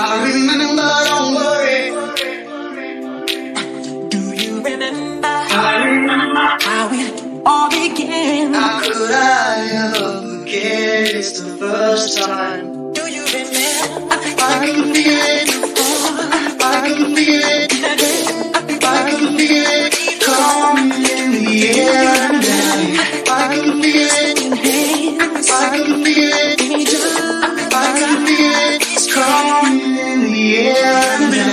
I remember, don't worry. Do you remember? I remember how it all began. How could I ever forget? It's the first time. Do you remember? I can feel it. I can feel it. I can feel it coming in the air now. I can feel it. I can feel it. I can feel it coming in the air now.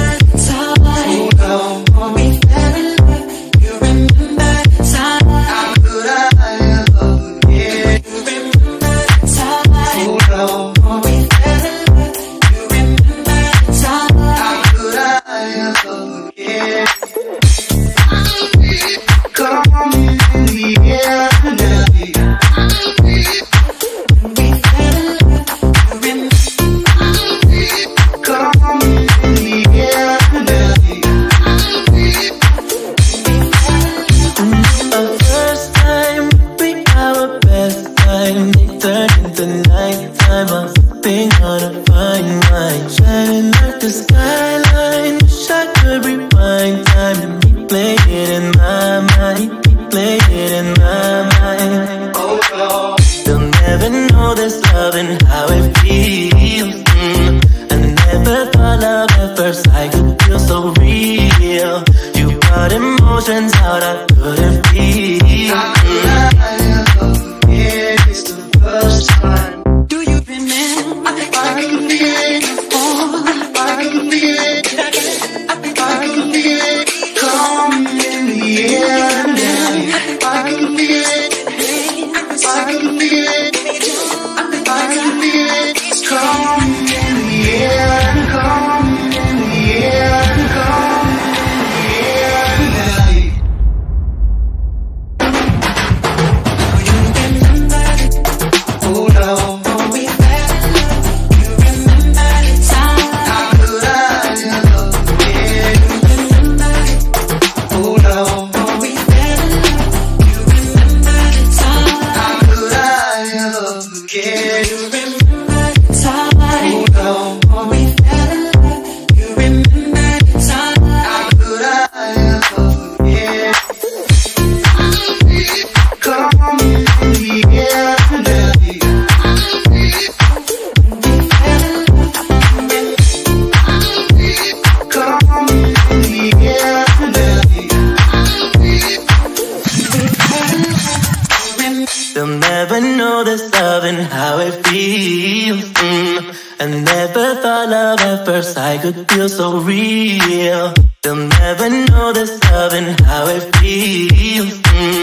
I could feel so real. They'll never know this love and how it feels.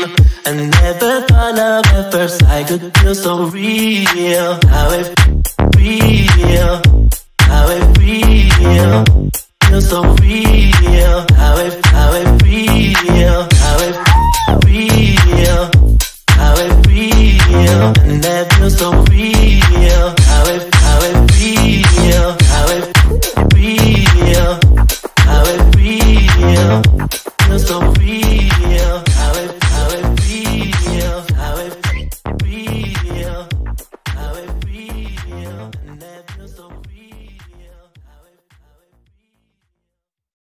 I never thought love at first sight could feel so real. How it real.